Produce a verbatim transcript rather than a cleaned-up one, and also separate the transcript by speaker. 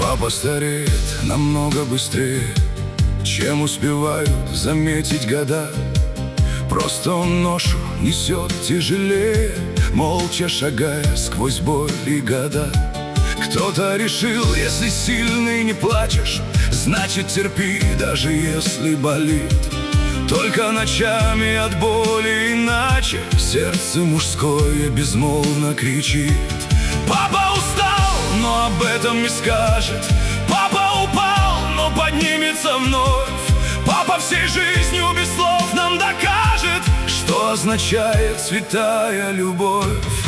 Speaker 1: Папа стареет намного быстрее, чем успевают заметить года. Просто он ношу несет тяжелее, молча шагая сквозь боль и года. Кто-то решил, если сильный не плачешь, значит терпи, даже если болит. Только ночами от боли иначе сердце мужское безмолвно кричит. Папа устал, но об этом не скажет. Папа упал, но поднимется вновь. Папа всей жизнью без слов нам докажет, что означает святая любовь.